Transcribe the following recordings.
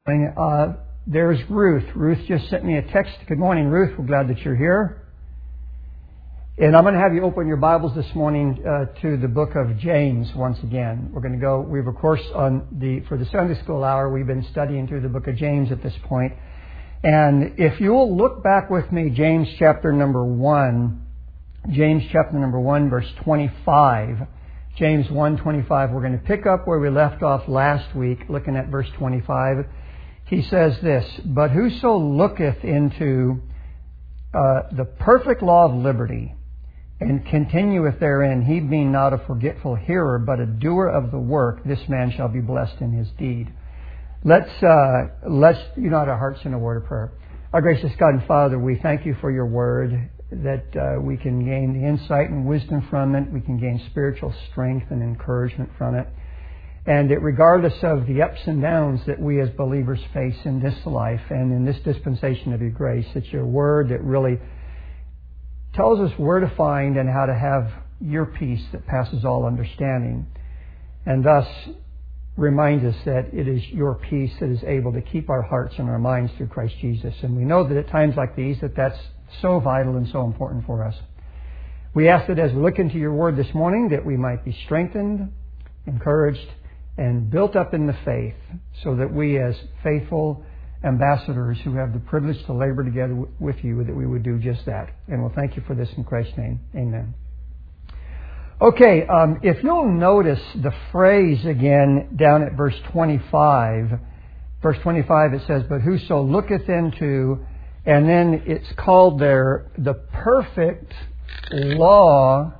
There's Ruth. Ruth just sent me a text. Good morning, Ruth. We're glad that you're here. And I'm going to have you open your Bibles this morning to the book of James once again. We're going to go. We've, of course, for the Sunday school hour, we've been studying through the book of James at this point. And if you'll look back with me, James chapter number 1, verse 25. James 1:25. We're going to pick up where we left off last week, looking at verse 25. He says this, "But whoso looketh into the perfect law of liberty, and continueth therein, he being not a forgetful hearer, but a doer of the work, this man shall be blessed in his deed." Let's unite our hearts in a word of prayer. Our gracious God and Father, we thank you for your word, that we can gain the insight and wisdom from it. We can gain spiritual strength and encouragement from it. And regardless of the ups and downs that we as believers face in this life and in this dispensation of your grace, it's your word that really tells us where to find and how to have your peace that passes all understanding. And thus reminds us that it is your peace that is able to keep our hearts and our minds through Christ Jesus. And we know that at times like these, that's so vital and so important for us. We ask that as we look into your word this morning, that we might be strengthened, encouraged, and built up in the faith, so that we as faithful ambassadors who have the privilege to labor together with you, that we would do just that. And we'll thank you for this in Christ's name. Amen. Okay, if you'll notice the phrase again down at verse 25. Verse 25 it says, "But whoso looketh into," and then it's called there, "the perfect law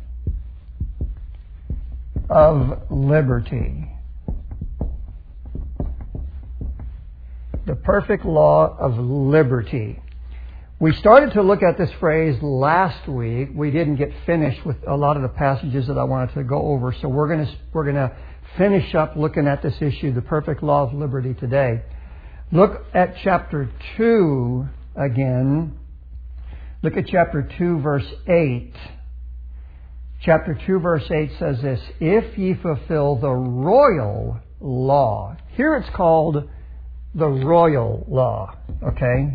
of liberty." The perfect law of liberty. We started to look at this phrase last week. We didn't get finished with a lot of the passages that I wanted to go over, so we're going to finish up looking at this issue, the perfect law of liberty, today. Look at chapter 2 again. Look at chapter 2, verse 8. Chapter 2, verse 8 says this, "If ye fulfill the royal law." Here it's called the royal law, okay?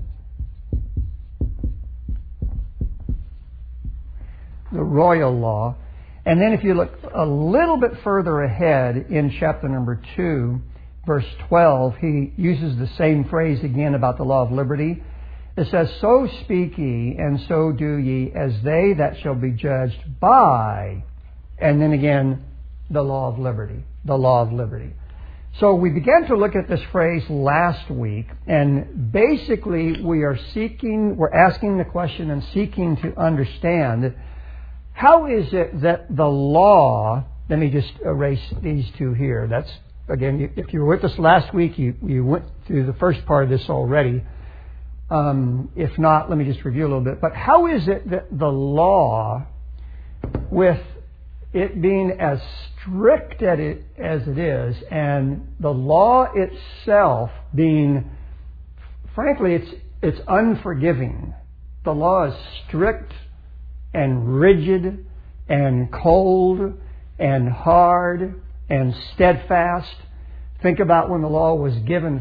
The royal law. And then if you look a little bit further ahead in chapter number 2, verse 12, he uses the same phrase again about the law of liberty. It says, "So speak ye, and so do ye, as they that shall be judged by," and then again, the law of liberty. The law of liberty. So we began to look at this phrase last week, and basically we're asking the question and seeking to understand, how is it that the law, let me just erase these two here. That's, again, if you were with us last week, you went through the first part of this already. If not, let me just review a little bit. But how is it that the law, with it being as strict as it is, and the law itself being, frankly, it's unforgiving. The law is strict and rigid and cold and hard and steadfast. Think about when the law was given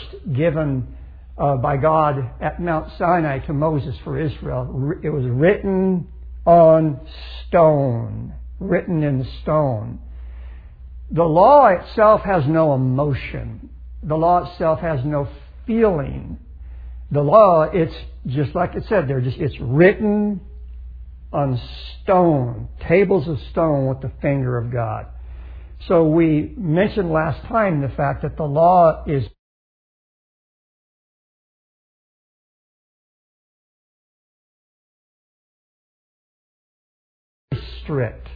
by God at Mount Sinai to Moses for Israel. It was written on stone. Written in stone. The law itself has no emotion. The law itself has no feeling. The law, it's just like it said there, it's written on stone, tables of stone with the finger of God. So we mentioned last time the fact that the law is strict.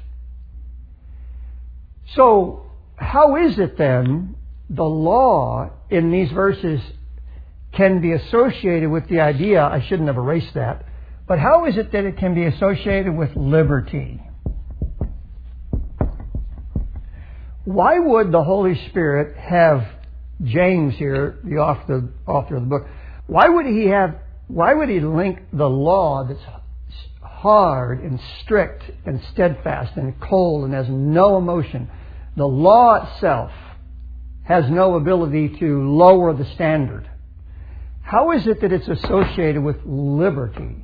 So, how is it then the law in these verses can be associated with the idea, I shouldn't have erased that, but how is it that it can be associated with liberty? Why would the Holy Spirit have James here, the author of the book, why would he link the law that's hard and strict and steadfast and cold and has no emotion, the law itself has no ability to lower the standard. How is it that it's associated with liberty?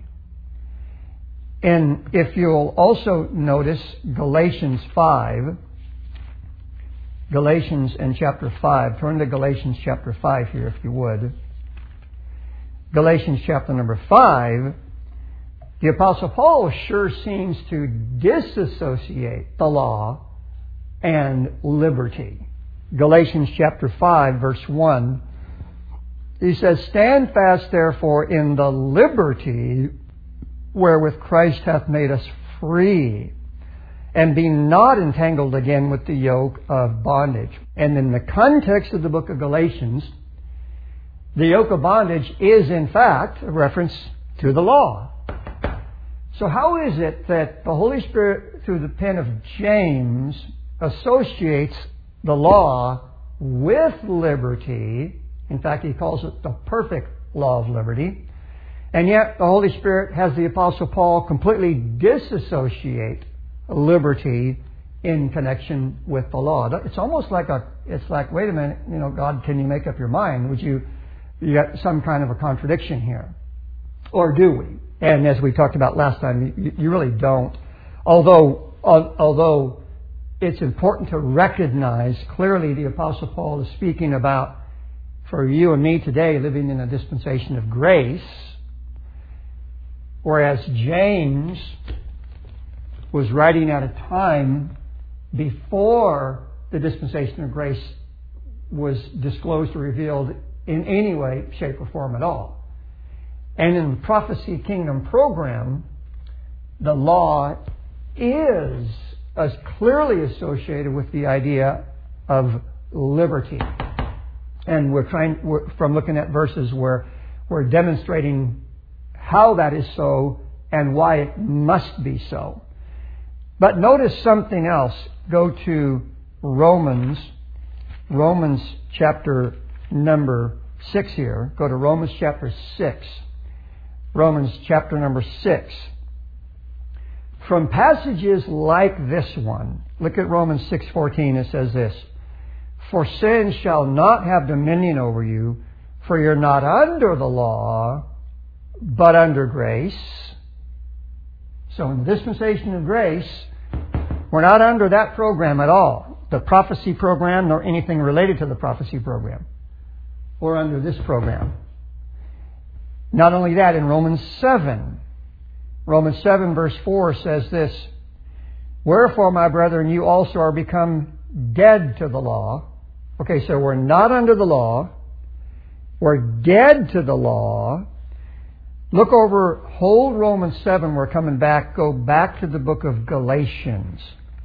And if you'll also notice Galatians 5, Galatians and chapter 5, turn to Galatians chapter 5 here if you would. Galatians chapter number 5, the Apostle Paul sure seems to disassociate the law and liberty. Galatians chapter 5, verse 1, he says, "Stand fast therefore in the liberty wherewith Christ hath made us free, and be not entangled again with the yoke of bondage." And in the context of the book of Galatians, the yoke of bondage is in fact a reference to the law. So how is it that the Holy Spirit, through the pen of James, associates the law with liberty? In fact, he calls it the perfect law of liberty. And yet the Holy Spirit has the Apostle Paul completely disassociate liberty in connection with the law. It's almost like wait a minute, God, can you make up your mind? You got some kind of a contradiction here. Or do we? And as we talked about last time, you really don't. Although it's important to recognize clearly the Apostle Paul is speaking about, for you and me today, living in a dispensation of grace, whereas James was writing at a time before the dispensation of grace was disclosed or revealed in any way, shape, or form at all. And in the Prophecy Kingdom program, the law is as clearly associated with the idea of liberty. And from looking at verses where we're demonstrating how that is so and why it must be so. But notice something else. Go to Romans chapter number 6 here. Go to Romans chapter 6. Romans chapter number 6. From passages like this one, look at Romans 6:14. It says this, "For sin shall not have dominion over you, for you're not under the law, but under grace." So in the dispensation of grace, we're not under that program at all. The prophecy program, nor anything related to the prophecy program. We're under this program. Not only that, in Romans 7 verse 4 says this, "Wherefore, my brethren, you also are become dead to the law." Okay, so we're not under the law. We're dead to the law. Look over, hold Romans 7. We're coming back. Go back to the book of Galatians.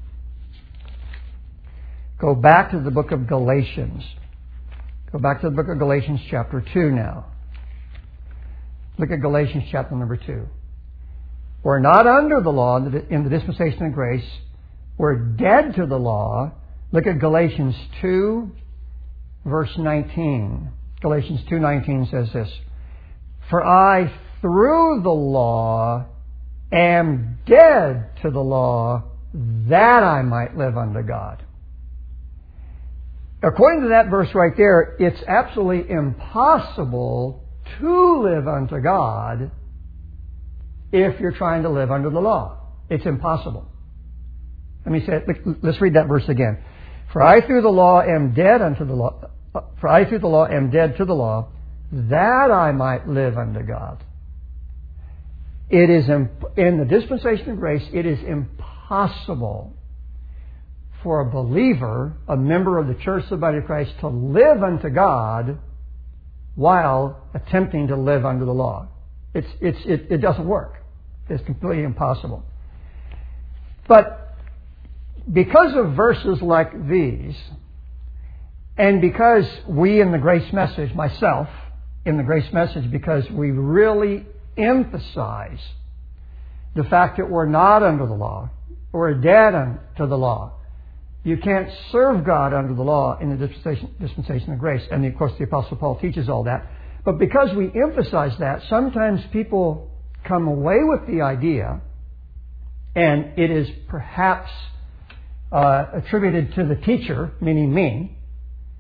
Go back to the book of Galatians. Go back to the book of Galatians chapter 2 now. Look at Galatians chapter number 2. We're not under the law in the dispensation of grace. We're dead to the law. Look at Galatians 2, verse 19. Galatians 2:19 says this, "For I, through the law, am dead to the law, that I might live unto God." According to that verse right there, it's absolutely impossible to live unto God if you're trying to live under the law. It's impossible. Let me say it. Let's read that verse again. "For I through the law am dead unto the law. For I through the law am dead to the law, that I might live unto God." It is in the dispensation of grace. It is impossible for a believer, a member of the church of the body of Christ, to live unto God while attempting to live under the law. It doesn't work. It's completely impossible. But because of verses like these, and because we in the grace message, myself in the grace message, because we really emphasize the fact that we're not under the law, we're dead unto the law. You can't serve God under the law in the dispensation of grace. And of course the Apostle Paul teaches all that. But because we emphasize that, sometimes people come away with the idea, and it is perhaps attributed to the teacher, meaning me,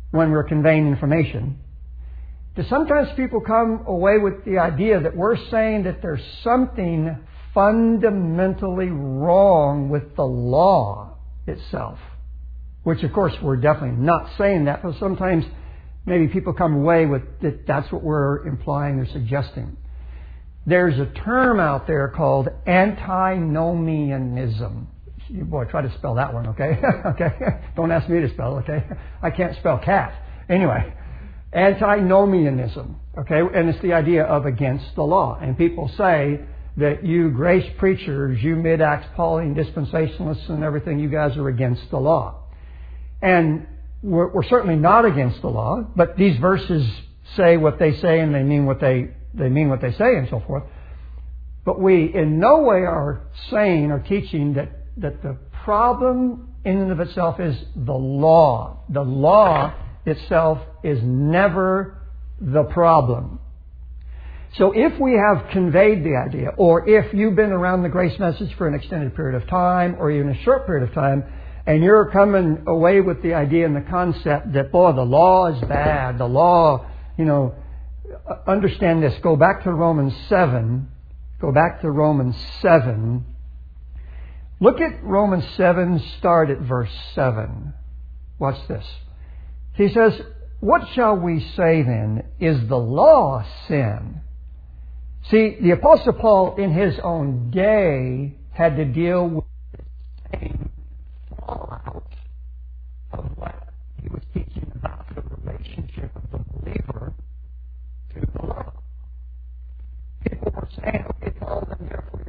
when we're conveying information. Sometimes people come away with the idea that we're saying that there's something fundamentally wrong with the law itself. Which, of course, we're definitely not saying that, but sometimes maybe people come away with that that's what we're implying or suggesting. There's a term out there called antinomianism. Boy, try to spell that one, okay? Okay? Don't ask me to spell it, okay? I can't spell cat. Anyway, antinomianism, okay? And it's the idea of against the law. And people say that you grace preachers, you mid-Acts Pauline dispensationalists and everything, you guys are against the law. And we're certainly not against the law, but these verses say what they say and they mean what they say and so forth. But we in no way are saying or teaching that the problem in and of itself is the law. The law itself is never the problem. So if we have conveyed the idea, or if you've been around the grace message for an extended period of time, or even a short period of time, and you're coming away with the idea and the concept that, boy, the law is bad, the law, understand this. Go back to Romans 7. Go back to Romans 7. Look at Romans 7, start at verse 7. Watch this. He says, what shall we say then? Is the law sin? See, the Apostle Paul in his own day had to deal with the same fallout of what he was teaching about the relationship of the believer to the law. People were saying, okay, Paul, then therefore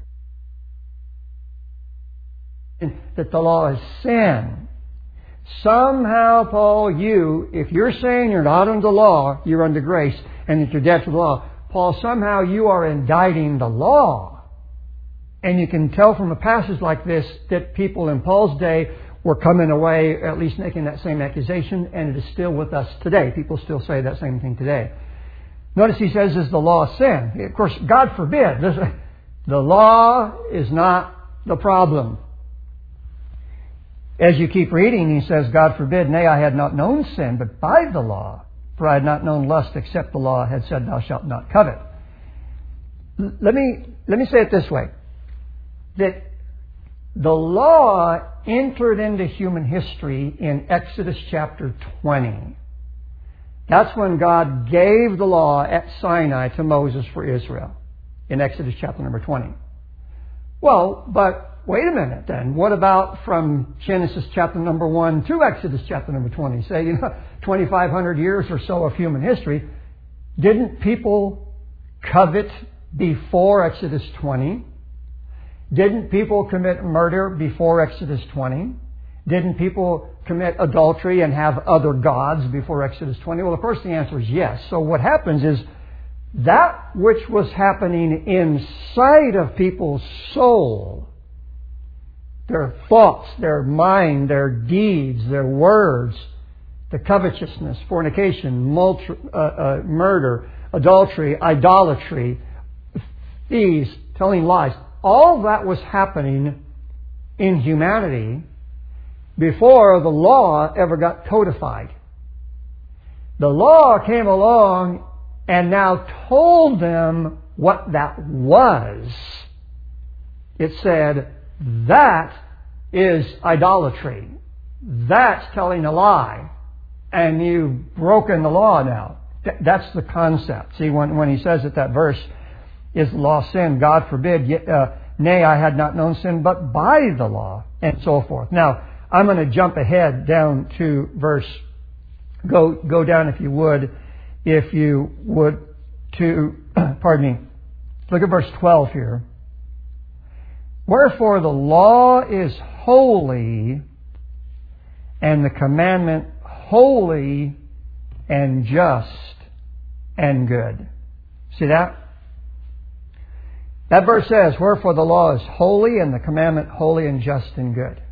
that the law is sin. Somehow, Paul, if you're saying you're not under the law, you're under grace, and that you're dead to the law, Paul, somehow you are indicting the law. And you can tell from a passage like this that people in Paul's day were coming away, at least making that same accusation, and it is still with us today. People still say that same thing today. Notice he says, is the law sin? Of course, God forbid. The law is not the problem. As you keep reading, he says, God forbid, nay, I had not known sin, but by the law, for I had not known lust, except the law had said, thou shalt not covet. Let me say it this way, that the law entered into human history in Exodus chapter 20. That's when God gave the law at Sinai to Moses for Israel, in Exodus chapter number 20. Well, but wait a minute then. What about from Genesis chapter number 1 to Exodus chapter number 20? Say, 2,500 years or so of human history. Didn't people covet before Exodus 20? Didn't people commit murder before Exodus 20? Didn't people commit adultery and have other gods before Exodus 20? Well, of course the answer is yes. So what happens is that which was happening inside of people's soul, their thoughts, their mind, their deeds, their words, the covetousness, fornication, murder, adultery, idolatry, thieves, telling lies, all that was happening in humanity before the law ever got codified. The law came along and now told them what that was. It said, that is idolatry. That's telling a lie. And you've broken the law now. That's the concept. See, when he says that verse, is the law sin? God forbid. Nay, I had not known sin, but by the law, and so forth. Now, I'm going to jump ahead down to verse, go down if you would, to, look at verse 12 here. Wherefore the law is holy, and the commandment holy and just and good. See that? That verse says, wherefore the law is holy and the commandment holy and just and good.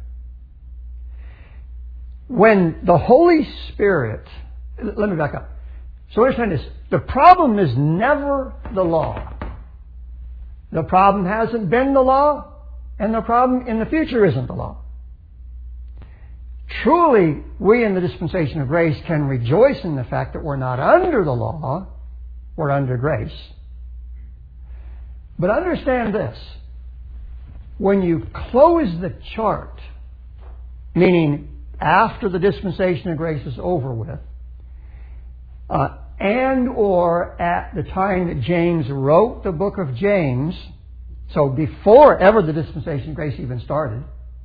When the Holy Spirit, let me back up. So understand this, the problem is never the law. The problem hasn't been the law, and the problem in the future isn't the law. truly, we in the dispensation of grace can rejoice in the fact that we're not under the law, we're under grace. But understand this. When you close the chart, meaning after the dispensation of grace is over with, and or at the time that James wrote the book of James, so before ever the dispensation of grace even started,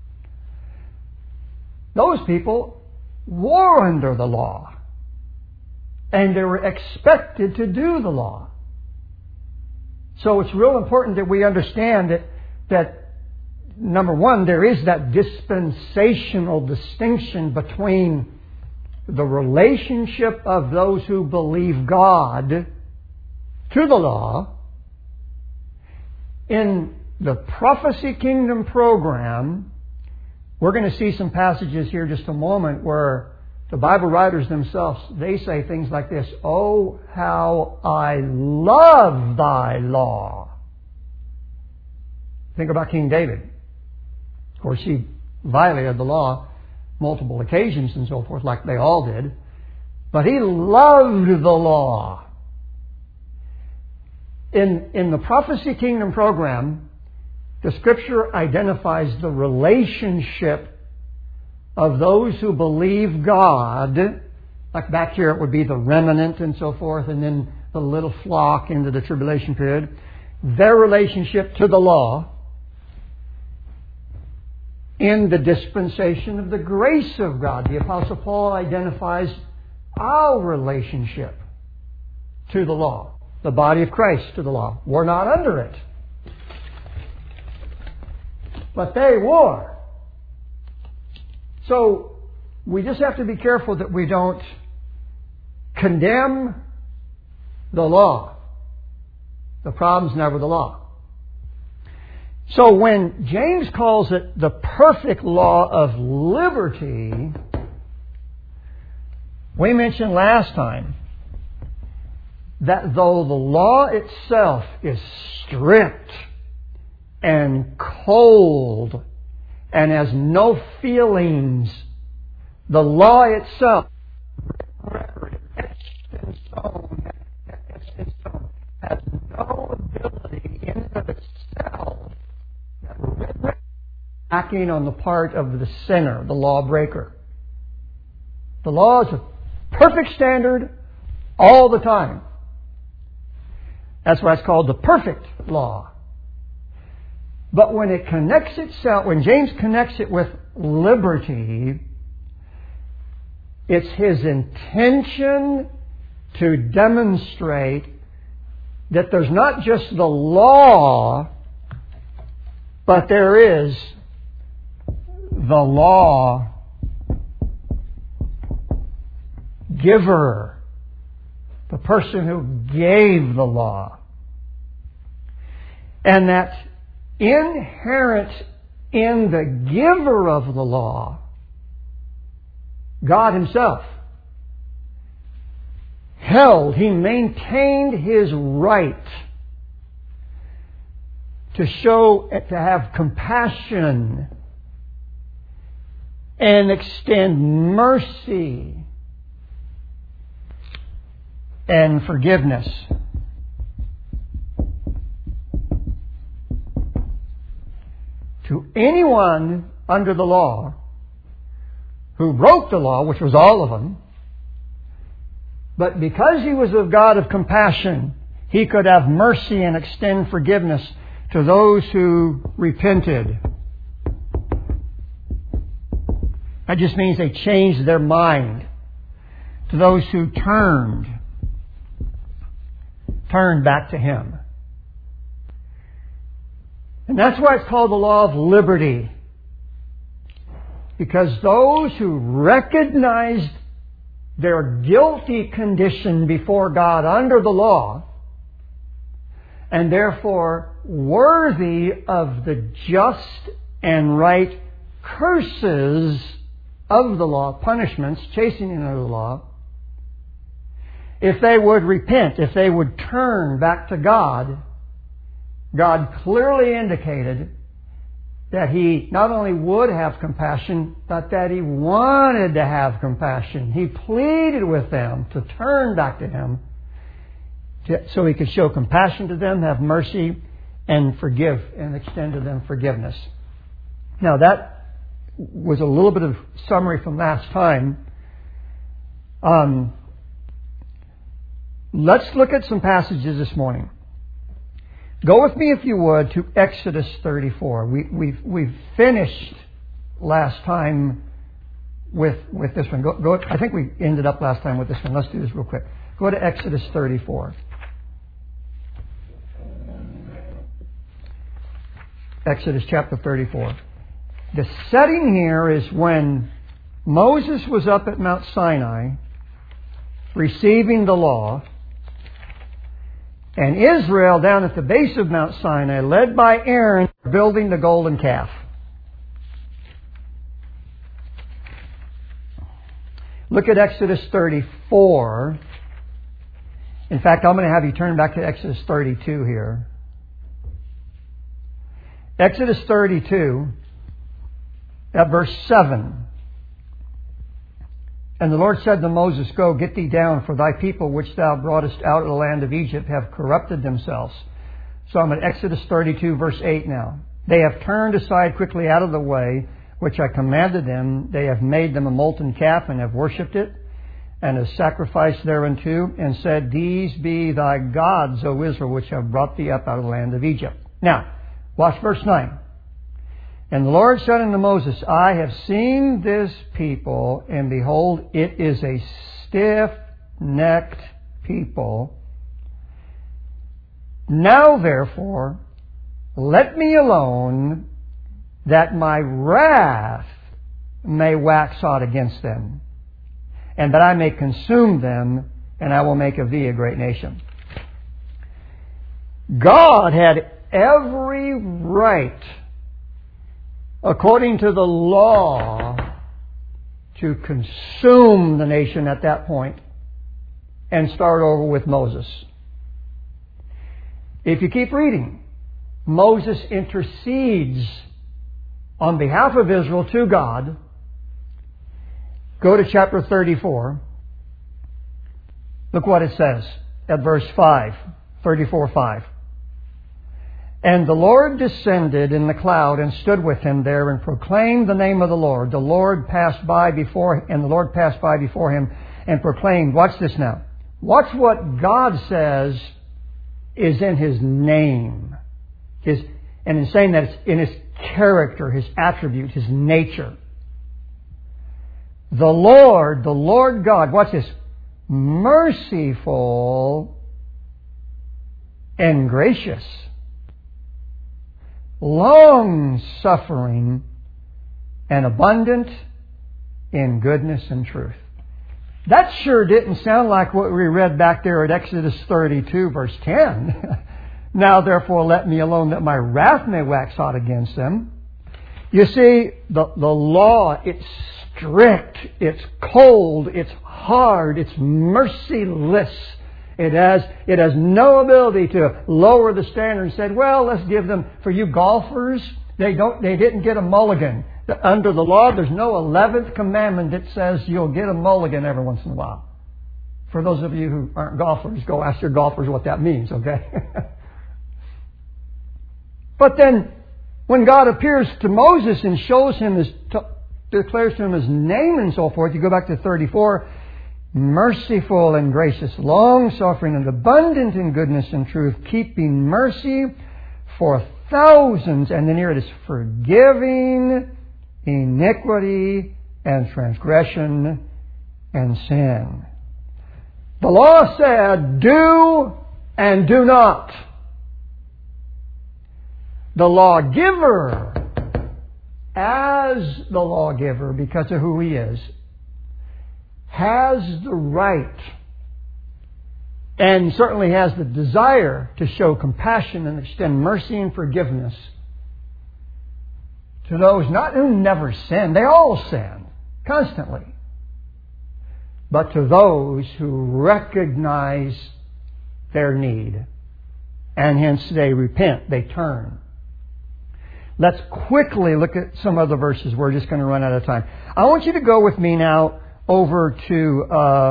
those people were under the law. And they were expected to do the law. So it's real important that we understand that number one, there is that dispensational distinction between the relationship of those who believe God to the law. In the Prophecy Kingdom program, we're going to see some passages here in just a moment where the Bible writers themselves, they say things like this: "Oh, how I love thy law." Think about King David. Of course, he violated the law multiple occasions and so forth, like they all did. But he loved the law. In the Prophecy Kingdom program, the Scripture identifies the relationship of those who believe God, like back here it would be the remnant and so forth, and then the little flock into the tribulation period, their relationship to the law in the dispensation of the grace of God. The Apostle Paul identifies our relationship to the law, the body of Christ to the law. We're not under it. But they were. So we just have to be careful that we don't condemn the law. The problem's never the law. So when James calls it the perfect law of liberty, we mentioned last time that though the law itself is strict and cold and has no feelings, the law itself, etched in stone, has no ability in and of itself, acting on the part of the sinner, the lawbreaker. The law is a perfect standard all the time. That's why it's called the perfect law. But when it connects itself, when James connects it with liberty, it's his intention to demonstrate that there's not just the law, but there is the law giver, the person who gave the law. And that inherent in the giver of the law, God Himself, He maintained His right to show, to have compassion and extend mercy and forgiveness. To anyone under the law who broke the law, which was all of them, but because He was a God of compassion, He could have mercy and extend forgiveness to those who repented. That just means they changed their mind. To those who turned back to Him. And that's why it's called the law of liberty. Because those who recognized their guilty condition before God under the law, and therefore worthy of the just and right curses of the law, punishments, chastening of the law, if they would repent, if they would turn back to God, God clearly indicated that He not only would have compassion, but that He wanted to have compassion. He pleaded with them to turn back to Him so He could show compassion to them, have mercy, and forgive, and extend to them forgiveness. Now that was a little bit of summary from last time. Let's look at some passages this morning. Go with me, if you would, to Exodus 34. We've finished last time with this one. Go. I think we ended up last time with this one. Let's do this real quick. Go to Exodus 34. Exodus chapter 34. The setting here is when Moses was up at Mount Sinai receiving the law, and Israel down at the base of Mount Sinai, led by Aaron, building the golden calf. Look at Exodus 34. In fact, I'm going to have you turn back to Exodus 32 here. Exodus 32, at verse 7. And the Lord said to Moses, Go, get thee down, for thy people which thou broughtest out of the land of Egypt have corrupted themselves. So I'm at Exodus 32, verse 8 now. They have turned aside quickly out of the way which I commanded them. They have made them a molten calf and have worshipped it, and have sacrificed thereunto, and said, These be thy gods, O Israel, which have brought thee up out of the land of Egypt. Now, watch verse 9. And the Lord said unto Moses, I have seen this people, and behold, it is a stiff-necked people. Now, therefore, let me alone, that my wrath may wax hot against them, and that I may consume them, and I will make of thee a great nation. God had every right, according to the law, to consume the nation at that point and start over with Moses. If you keep reading, Moses intercedes on behalf of Israel to God. Go to chapter 34. Look what it says at verse 5, 34:5. And the Lord descended in the cloud and stood with him there and proclaimed the name of the Lord. The Lord passed by before him and proclaimed. Watch this now. Watch what God says is in His name. And in saying that, it's in His character, His attribute, His nature. The Lord God, watch this, merciful and gracious, long-suffering, and abundant in goodness and truth. That sure didn't sound like what we read back there at Exodus 32, verse 10. Now, therefore, let me alone, that my wrath may wax hot against them. You see, the law, it's strict, it's cold, it's hard, it's merciless. It has no ability to lower the standard and said, well, let's give them, for you golfers, they didn't get a mulligan. Under the law, there's no 11th commandment that says you'll get a mulligan every once in a while. For those of you who aren't golfers, go ask your golfers what that means, okay? But then, when God appears to Moses and shows him declares to him His name and so forth, you go back to 34, merciful and gracious, long-suffering and abundant in goodness and truth, keeping mercy for thousands. And then here it is, forgiving iniquity and transgression and sin. The law said, do and do not. The lawgiver, as the lawgiver, because of who he is, has the right and certainly has the desire to show compassion and extend mercy and forgiveness to those not who never sin. They all sin constantly. But to those who recognize their need and hence they repent, they turn. Let's quickly look at some other verses. We're just going to run out of time. I want you to go with me now over to,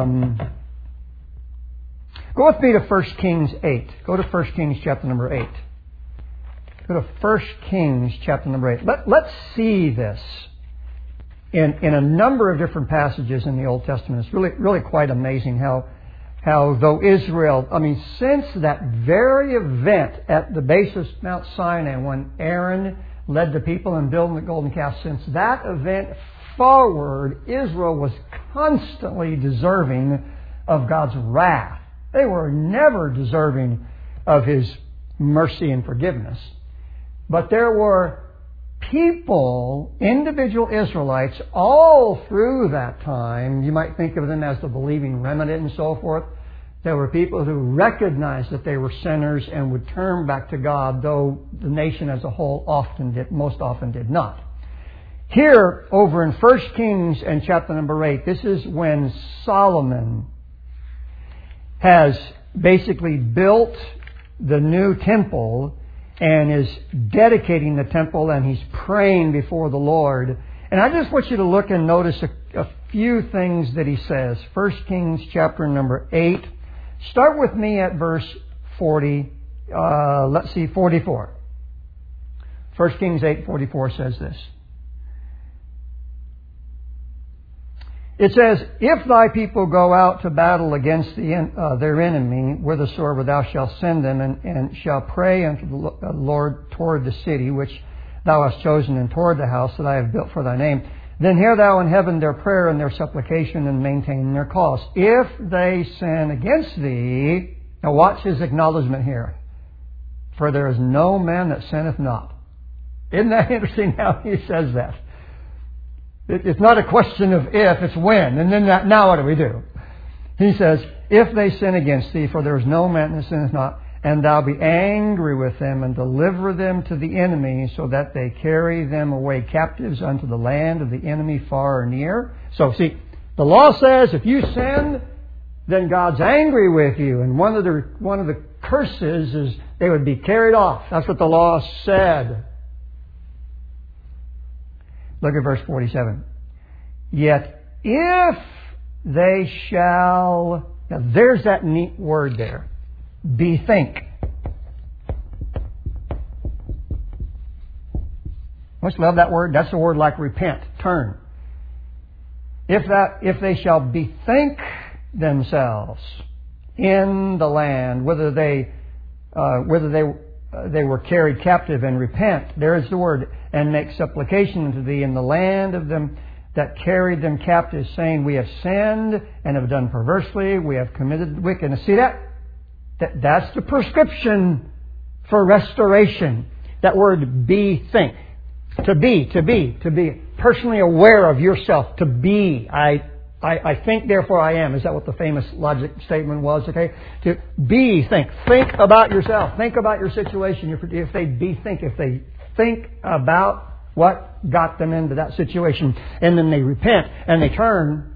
go with me to 1 Kings 8. Go to 1 Kings chapter number 8. Go to 1 Kings chapter number 8. Let's see this in a number of different passages in the Old Testament. It's really quite amazing how though Israel, since that very event at the base of Mount Sinai when Aaron led the people in building the golden calf, since that event forward, Israel was constantly deserving of God's wrath. They were never deserving of His mercy and forgiveness. But there were people, individual Israelites, all through that time. You might think of them as the believing remnant and so forth. There were people who recognized that they were sinners and would turn back to God, though the nation as a whole most often did not. Here, over in 1 Kings and chapter number 8, this is when Solomon has basically built the new temple and is dedicating the temple, and he's praying before the Lord. And I just want you to look and notice a few things that he says. 1 Kings chapter number 8. Start with me at verse 44. 1 Kings 8:44 says this. It says, "If thy people go out to battle against their enemy, whithersoever thou shalt send them, and shall pray unto the Lord toward the city which thou hast chosen, and toward the house that I have built for thy name, then hear thou in heaven their prayer and their supplication, and maintain their cause. If they sin against thee," now watch his acknowledgement here, "for there is no man that sinneth not." Isn't that interesting how he says that? It's not a question of if, it's when. And then now what do we do? He says, "If they sin against thee, for there is no man that sinneth not, and thou be angry with them, and deliver them to the enemy, so that they carry them away captives unto the land of the enemy far or near." So see, the law says if you sin, then God's angry with you. And one of the curses is they would be carried off. That's what the law said. Look at verse 47. "Yet if they shall..." Now there's that neat word there. Bethink. Don't you love that word? That's a word like repent, turn. If they shall bethink themselves in the land, whether they were carried captive, and repent. There is the word. "And make supplication unto thee in the land of them that carried them captive, saying, We have sinned and have done perversely, we have committed wickedness." See that? That's the prescription for restoration. That word bethink. To be personally aware of yourself. To be. I think, therefore I am. Is that what the famous logic statement was? Okay. To be, think. Think about yourself. Think about your situation. If they think about what got them into that situation, and then they repent and they turn.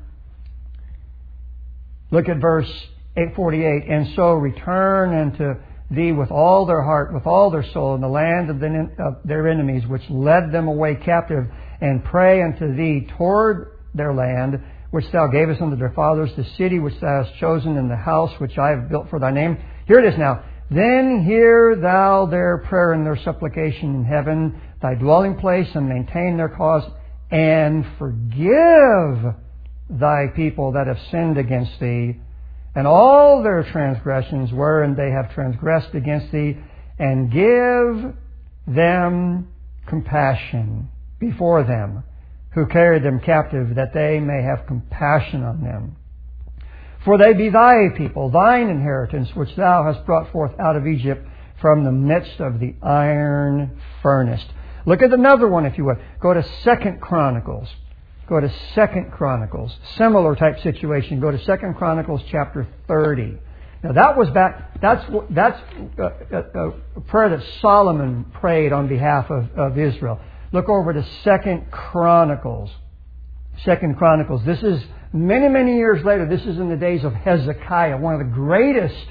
Look at verse 8:48. "And so return unto thee with all their heart, with all their soul, in the land of their enemies, which led them away captive, and pray unto thee toward their land, which thou gavest unto their fathers, the city which thou hast chosen, and the house which I have built for thy name." Here it is now. "Then hear thou their prayer and their supplication in heaven, thy dwelling place, and maintain their cause, and forgive thy people that have sinned against thee, and all their transgressions wherein they have transgressed against thee, and give them compassion before them who carried them captive, that they may have compassion on them. For they be thy people, thine inheritance, which thou hast brought forth out of Egypt from the midst of the iron furnace." Look at another one, if you would. Go to 2 Chronicles. Go to 2 Chronicles. Similar type situation. Go to 2 Chronicles chapter 30. Now that's a prayer that Solomon prayed on behalf of Israel. Look over to 2 Chronicles. 2 Chronicles. This is many, many years later. This is in the days of Hezekiah, one of the greatest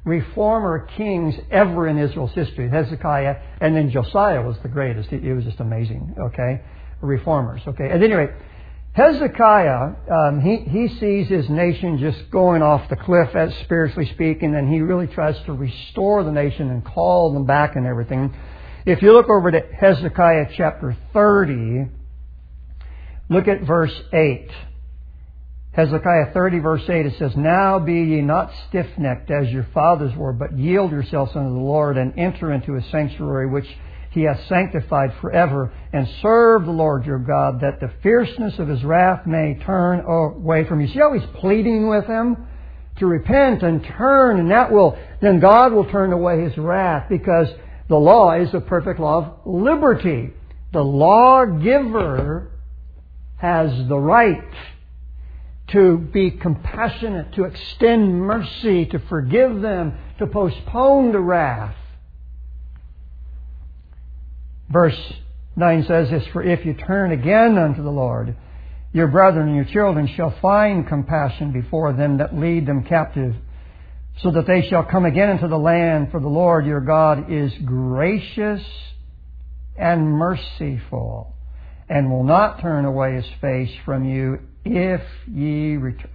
reformer kings ever in Israel's history. Hezekiah, and then Josiah was the greatest. It was just amazing, okay? Reformers, okay? At any rate, Hezekiah, he sees his nation just going off the cliff, as spiritually speaking, and he really tries to restore the nation and call them back and everything. If you look over to Hezekiah chapter 30, look at verse 8. Hezekiah 30 verse 8, it says, "Now be ye not stiff-necked as your fathers were, but yield yourselves unto the Lord, and enter into His sanctuary, which He hath sanctified forever, and serve the Lord your God, that the fierceness of His wrath may turn away from you." See how he's pleading with them to repent and turn, and then God will turn away His wrath, because the law is a perfect law of liberty. The lawgiver has the right to be compassionate, to extend mercy, to forgive them, to postpone the wrath. Verse 9 says this, "For if you turn again unto the Lord, your brethren and your children shall find compassion before them that lead them captive, so that they shall come again into the land, for the Lord your God is gracious and merciful, and will not turn away His face from you if ye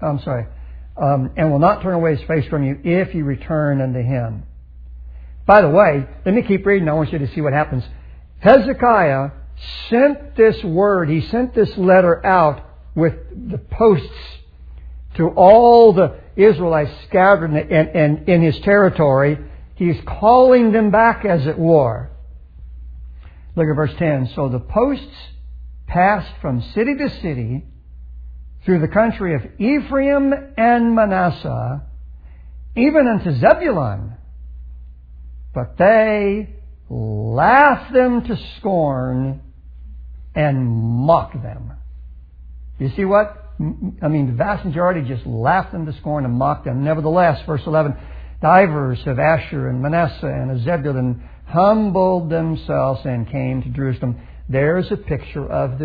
and will not turn away His face from you if ye return unto Him." By the way, let me keep reading. I want you to see what happens. Hezekiah sent this word, he sent this letter out with the posts to all the Israelites scattered in his territory. He's calling them back, as it were. Look at verse 10. "So the posts passed from city to city through the country of Ephraim and Manasseh, even unto Zebulun. But they laughed them to scorn and mocked them." You see what? I mean, the vast majority just laughed them to scorn and mocked them. "Nevertheless," verse 11, "divers of Asher and Manasseh and of Zebulun humbled themselves and came to Jerusalem." There's a picture of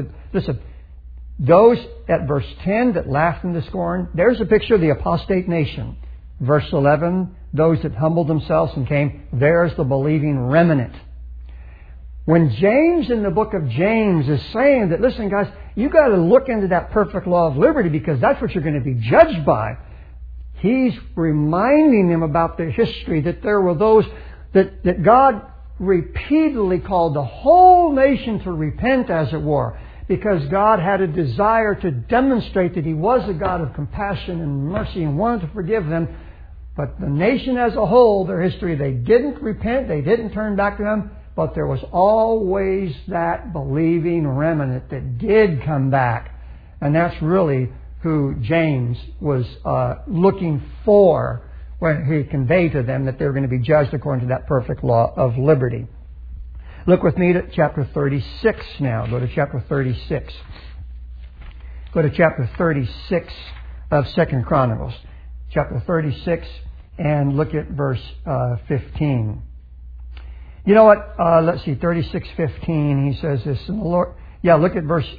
those at verse 10 that laughed them to scorn. There's a picture of the apostate nation. Verse 11, those that humbled themselves and came. There's the believing remnant. When James in the book of James is saying that, listen guys, you got to look into that perfect law of liberty, because that's what you're going to be judged by. He's reminding them about their history, that there were those that God repeatedly called the whole nation to repent, as it were, because God had a desire to demonstrate that He was a God of compassion and mercy and wanted to forgive them. But the nation as a whole, their history, they didn't repent, they didn't turn back to Him, but there was always that believing remnant that did come back. And that's really who James was looking for when he conveyed to them that they were going to be judged according to that perfect law of liberty. Look with me to chapter 36 now. Go to chapter 36. Go to chapter 36 of 2 Chronicles. Chapter 36, and look at verse 15. You know what? Let's see, 36:15. He says this. And the Lord. Yeah, look at verse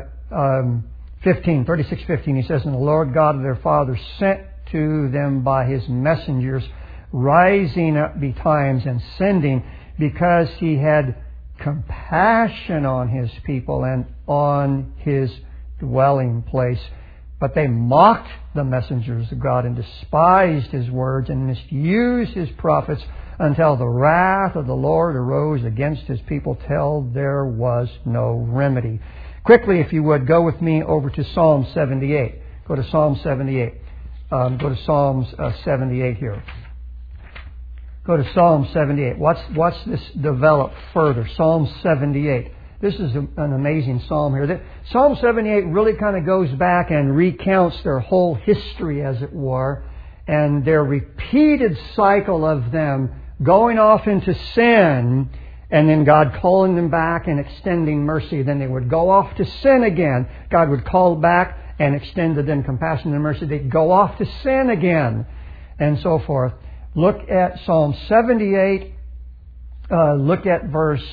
15. 36:15. He says, "And the Lord God of their fathers sent to them by His messengers, rising up betimes and sending, because He had compassion on His people and on His dwelling place. But they mocked the messengers of God and despised His words and misused His prophets, until the wrath of the Lord arose against His people, till there was no remedy." Quickly, if you would, go with me over to Psalm 78. Go to Psalm 78. Go to Psalms 78 here. Go to Psalm 78. Watch this develop further. Psalm 78. This is an amazing psalm here. Psalm 78 really kind of goes back and recounts their whole history, as it were, and their repeated cycle of them going off into sin, and then God calling them back and extending mercy. Then they would go off to sin again. God would call back and extend to them compassion and mercy. They'd go off to sin again, and so forth. Look at Psalm 78. Look at verse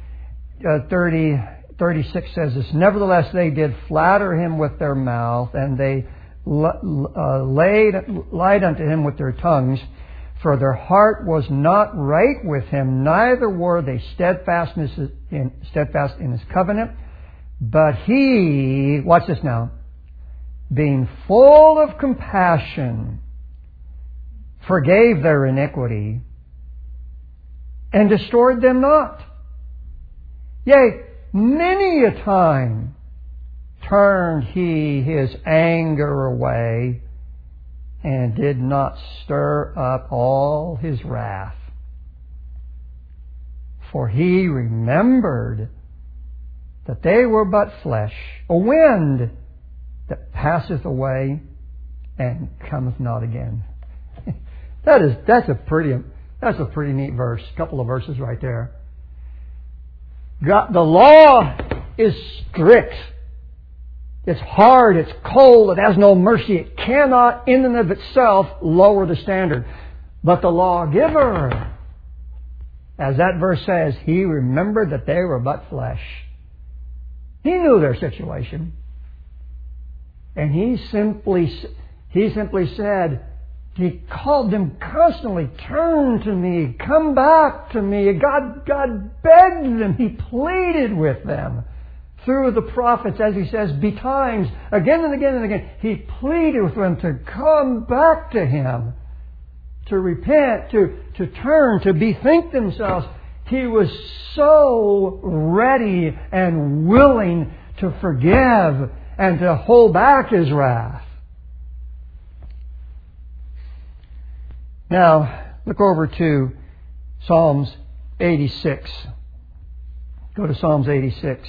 36 says this: "Nevertheless they did flatter Him with their mouth, and they lied unto Him with their tongues. For their heart was not right with him, neither were they steadfast in his covenant. But he, watch this now, being full of compassion, forgave their iniquity, and destroyed them not. Yea, many a time turned he his anger away, and did not stir up all his wrath. For he remembered that they were but flesh, a wind that passeth away and cometh not again. That's a pretty neat verse. A couple of verses right there. God, the law is strict. It's hard, it's cold, it has no mercy. It cannot, in and of itself, lower the standard. But the lawgiver, as that verse says, he remembered that they were but flesh. He knew their situation. And he simply said, he called them constantly, turn to me, come back to me. God begged them, he pleaded with them. Through the prophets, as he says, betimes, again and again and again, he pleaded with them to come back to him, to repent, to turn, to bethink themselves. He was so ready and willing to forgive and to hold back his wrath. Now, look over to Psalms 86. Go to Psalms 86.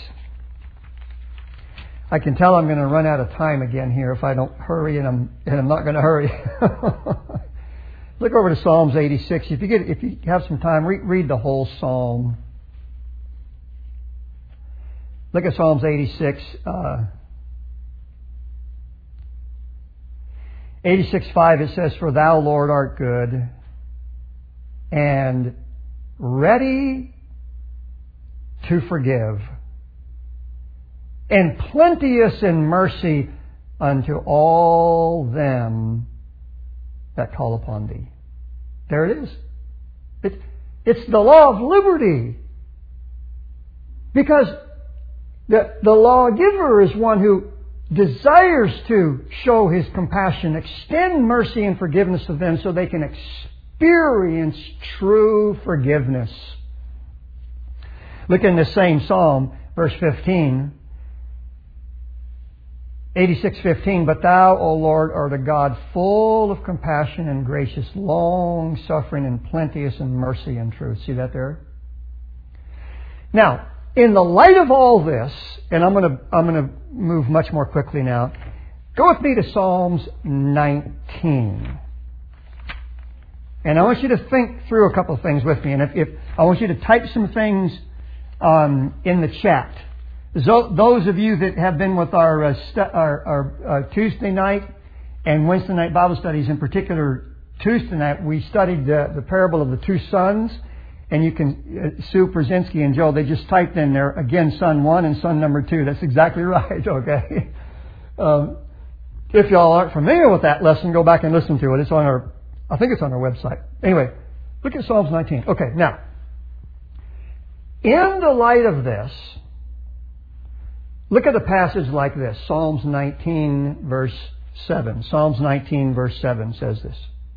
I can tell I'm going to run out of time again here if I don't hurry, and I'm not going to hurry. Look over to Psalms 86. If you have some time, read the whole psalm. Look at Psalms 86. 86:5. It says, "For thou, Lord, art good, and ready to forgive, and plenteous in mercy unto all them that call upon thee." There it is. It's the law of liberty. Because the lawgiver is one who desires to show his compassion, extend mercy and forgiveness to them so they can experience true forgiveness. Look in the same psalm, verse 15. 86:15, "But thou, O Lord, art a God full of compassion and gracious, long suffering and plenteous in mercy and truth." See that there? Now, in the light of all this, and I'm going to move much more quickly now. Go with me to Psalms 19. And I want you to think through a couple of things with me. And if I want you to type some things in the chat. Those of you that have been with our Tuesday night and Wednesday night Bible studies, in particular Tuesday night, we studied the parable of the two sons. And you can, Sue Brzezinski and Joe, they just typed in there, again, son 1 and son number 2. That's exactly right, okay? If y'all aren't familiar with that lesson, go back and listen to it. It's on I think it's on our website. Anyway, look at Psalms 19. Okay, now, in the light of this, look at a passage like this. Psalms 19, verse 7. Psalms 19, verse 7 says this.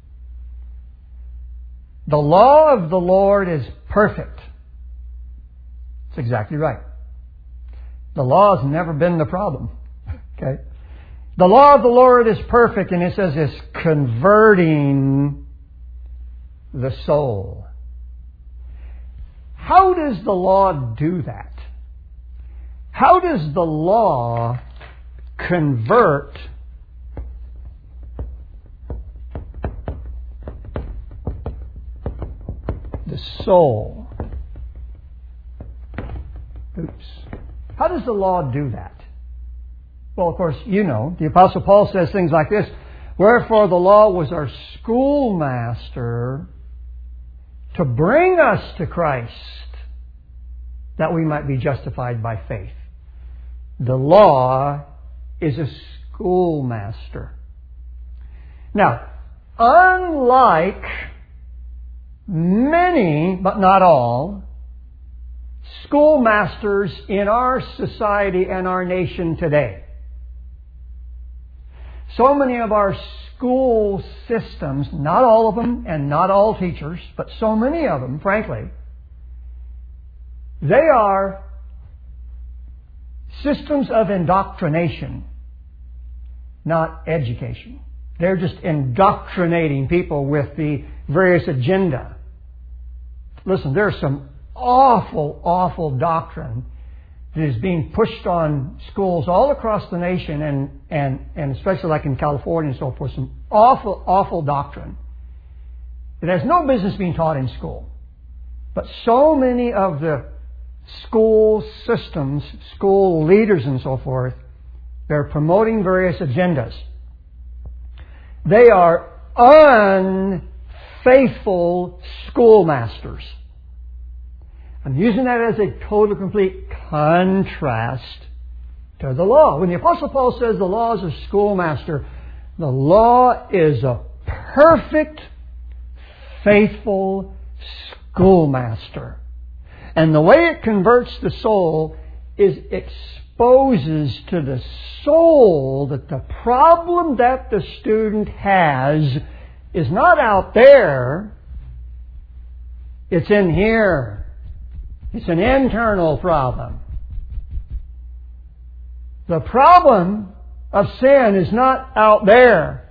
"The law of the Lord is perfect." That's exactly right. The law has never been the problem. Okay? "The law of the Lord is perfect," and it says it's converting the soul. How does the law do that? How does the law convert the soul? Oops. How does the law do that? Well, of course, you know, the Apostle Paul says things like this: "Wherefore the law was our schoolmaster to bring us to Christ, that we might be justified by faith." The law is a schoolmaster. Now, unlike many, but not all, schoolmasters in our society and our nation today. So many of our school systems, not all of them and not all teachers, but so many of them, frankly, they are systems of indoctrination, not education. They're just indoctrinating people with the various agenda. Listen, there's some awful, awful doctrine that is being pushed on schools all across the nation and especially like in California and so forth. Some awful, awful doctrine. It has no business being taught in school. But so many of the school systems, school leaders and so forth, they're promoting various agendas. They are unfaithful schoolmasters. I'm using that as a total, complete contrast to the law. When the Apostle Paul says the law is a schoolmaster, the law is a perfect, faithful schoolmaster. And the way it converts the soul is exposes to the soul that the problem that the student has is not out there, it's in here. It's an internal problem. The problem of sin is not out there.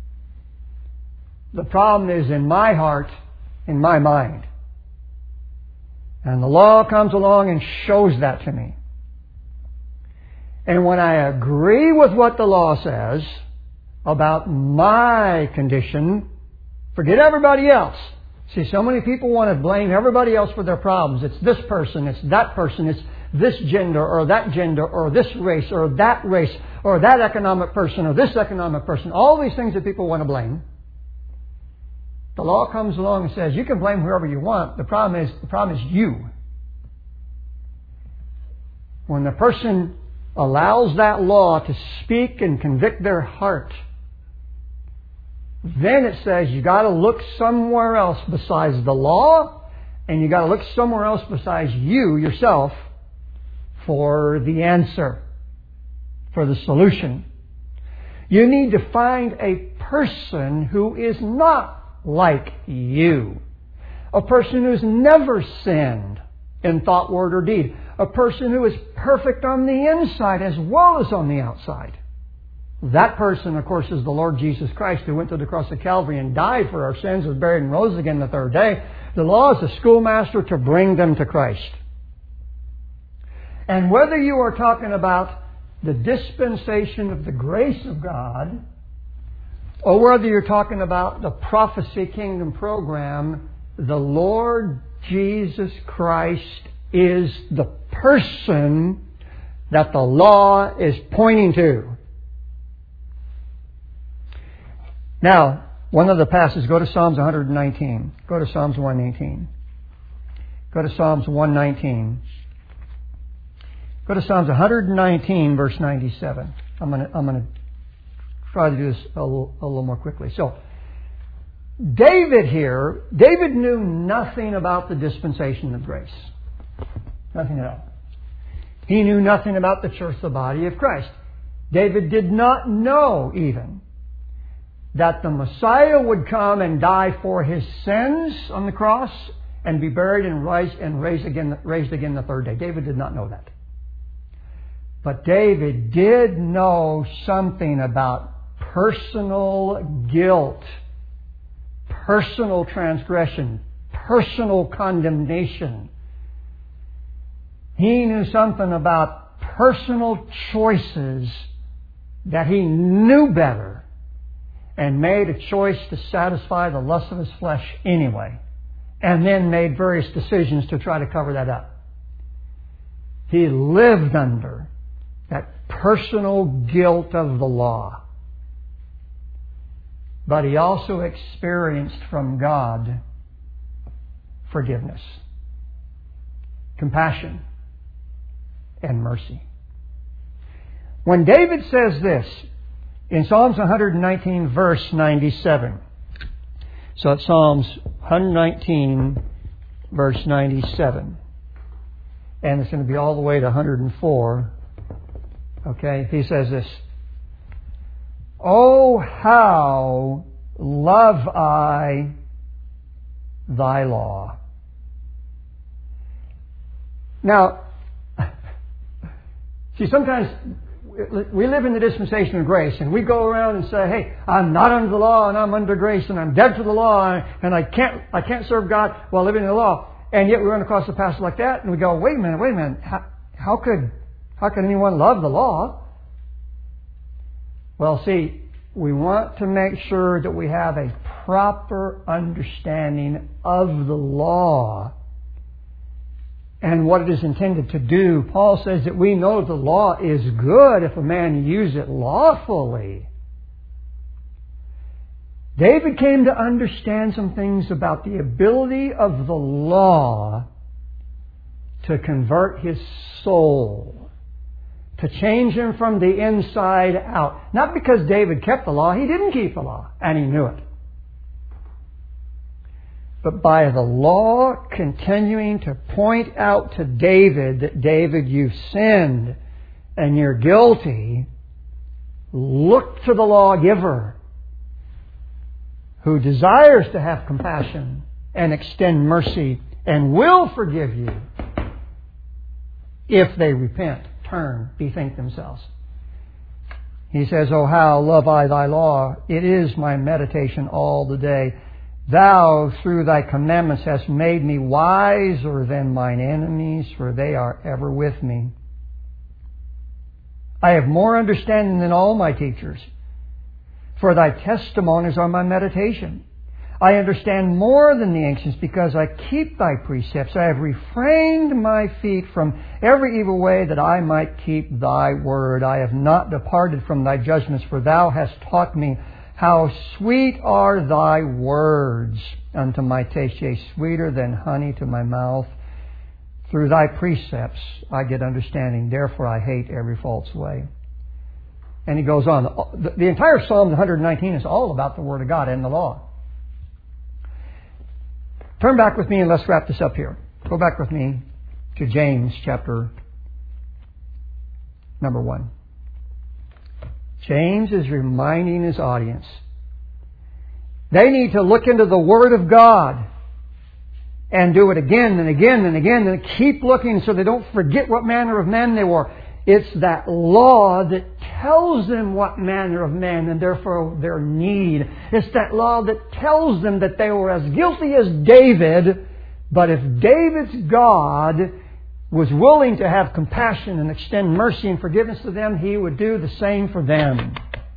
The problem is in my heart, in my mind. And the law comes along and shows that to me. And when I agree with what the law says about my condition, forget everybody else. See, so many people want to blame everybody else for their problems. It's this person, it's that person, it's this gender or that race or that economic person or this economic person. All these things that people want to blame. The law comes along and says, you can blame whoever you want. The problem is you. When the person allows that law to speak and convict their heart, then it says you got to look somewhere else besides the law, and you got to look somewhere else besides you yourself for the answer, for the solution. You need to find a person who is not like you, a person who's never sinned in thought, word, or deed, a person who is perfect on the inside as well as on the outside. That person, of course, is the Lord Jesus Christ, who went to the cross of Calvary and died for our sins, was buried and rose again the third day. The law is a schoolmaster to bring them to Christ. And whether you are talking about the dispensation of the grace of God, or whether you're talking about the prophecy kingdom program, the Lord Jesus Christ is the person that the law is pointing to. Now, one of the passages, go to Psalms 119. Go to Psalms 118. Go to Psalms 119. Go to Psalms 119, verse 97. I'm going to try to do this a little more quickly. So, David knew nothing about the dispensation of grace. Nothing at all. He knew nothing about the church, the body of Christ. David did not know even that the Messiah would come and die for his sins on the cross and be buried and raised again the third day. David did not know that. But David did know something about personal guilt, personal transgression, personal condemnation. He knew something about personal choices that he knew better and made a choice to satisfy the lust of his flesh anyway, and then made various decisions to try to cover that up. He lived under that personal guilt of the law. But he also experienced from God forgiveness, compassion, and mercy. When David says this in Psalms 119, verse 97, So it's Psalms 119, verse 97. And it's going to be all the way to 104. Okay, he says this. Oh, how love I thy law. Now, see, sometimes we live in the dispensation of grace, and we go around and say, hey, I'm not under the law, and I'm under grace, and I'm dead to the law, and I can't serve God while living in the law. And yet we run across a passage like that, and we go, wait a minute, how could anyone love the law? Well, see, we want to make sure that we have a proper understanding of the law and what it is intended to do. Paul says that we know the law is good if a man use it lawfully. David came to understand some things about the ability of the law to convert his soul, to change him from the inside out. Not because David kept the law. He didn't keep the law, and he knew it. But by the law continuing to point out to David that, David, you've sinned and you're guilty, look to the lawgiver who desires to have compassion and extend mercy and will forgive you if they repent, turn, bethink themselves. He says, oh, how love I thy law. It is my meditation all the day. Thou, through thy commandments, hast made me wiser than mine enemies, for they are ever with me. I have more understanding than all my teachers, for thy testimonies are my meditation. I understand more than the ancients, because I keep thy precepts. I have refrained my feet from every evil way, that I might keep thy word. I have not departed from thy judgments, for thou hast taught me. How sweet are thy words unto my taste, yea, sweeter than honey to my mouth. Through thy precepts I get understanding, therefore I hate every false way. And he goes on. The entire Psalm 119 is all about the Word of God and the law. Turn back with me and let's wrap this up here. Go back with me to James chapter number 1. James is reminding his audience they need to look into the Word of God and do it again and again and again and keep looking so they don't forget what manner of men they were. It's that law that tells them what manner of men and therefore their need. It's that law that tells them that they were as guilty as David, but if David's God was willing to have compassion and extend mercy and forgiveness to them, He would do the same for them.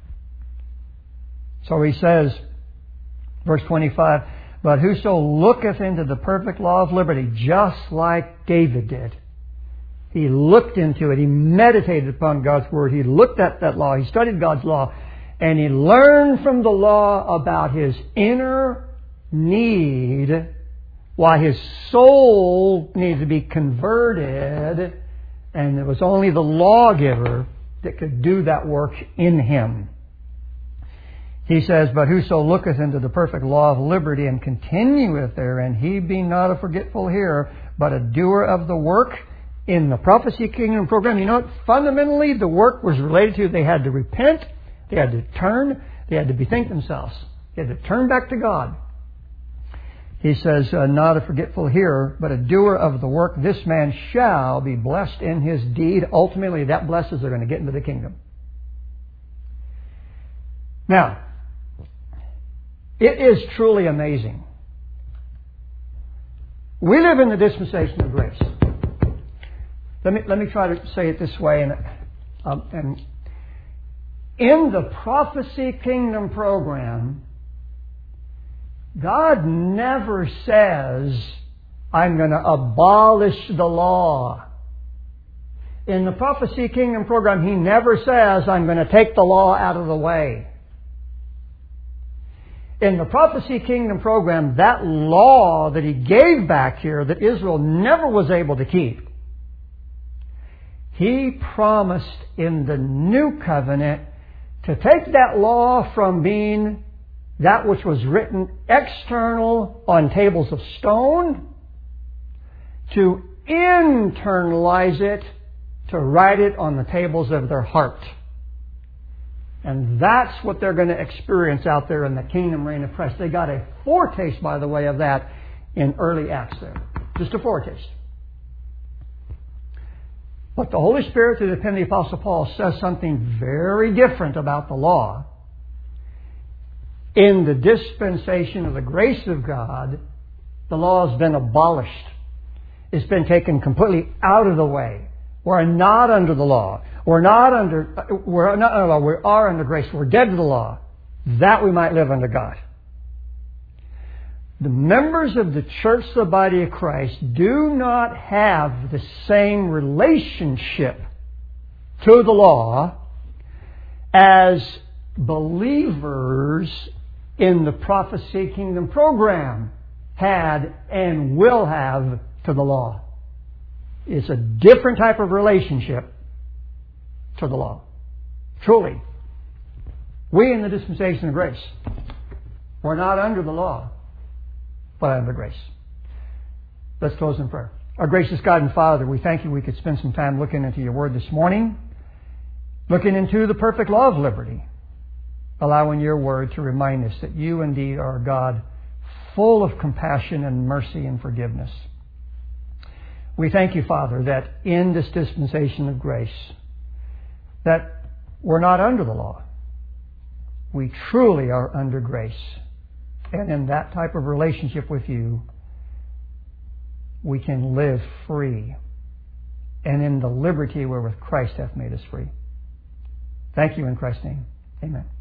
So he says, verse 25, but whoso looketh into the perfect law of liberty, just like David did. He looked into it. He meditated upon God's Word. He looked at that law. He studied God's law. And he learned from the law about his inner need, why his soul needed to be converted, and it was only the lawgiver that could do that work in him. He says, but whoso looketh into the perfect law of liberty and continueth therein, he be not a forgetful hearer, but a doer of the work. In the Prophecy Kingdom program, you know what? Fundamentally, the work was related to they had to repent, they had to turn, they had to bethink themselves. They had to turn back to God. He says, not a forgetful hearer, but a doer of the work. This man shall be blessed in his deed. Ultimately, that blesses are going to get into the kingdom. Now, it is truly amazing. We live in the dispensation of grace. Let me try to say it this way. And in the Prophecy Kingdom program, God never says, I'm going to abolish the law. In the Prophecy Kingdom program, He never says, I'm going to take the law out of the way. In the Prophecy Kingdom program, that law that He gave back here that Israel never was able to keep, He promised in the New Covenant to take that law from being that which was written external on tables of stone, to internalize it, to write it on the tables of their heart. And that's what they're going to experience out there in the kingdom reign of Christ. They got a foretaste, by the way, of that in early Acts there. Just a foretaste. But the Holy Spirit, through the pen of the Apostle Paul, says something very different about the law. In the dispensation of the grace of God, the law has been abolished. It's been taken completely out of the way. We're not under the law. We are under grace. We're dead to the law, that we might live under God. The members of the church, the body of Christ, do not have the same relationship to the law as believers in the Prophecy Kingdom program had and will have to the law. It's a different type of relationship to the law. Truly. We in the dispensation of grace, we're not under the law, but under grace. Let's close in prayer. Our gracious God and Father, we thank you we could spend some time looking into your word this morning, looking into the perfect law of liberty, allowing your word to remind us that you indeed are a God full of compassion and mercy and forgiveness. We thank you, Father, that in this dispensation of grace, that we're not under the law. We truly are under grace. And in that type of relationship with you, we can live free. And in the liberty wherewith Christ hath made us free. Thank you in Christ's name. Amen.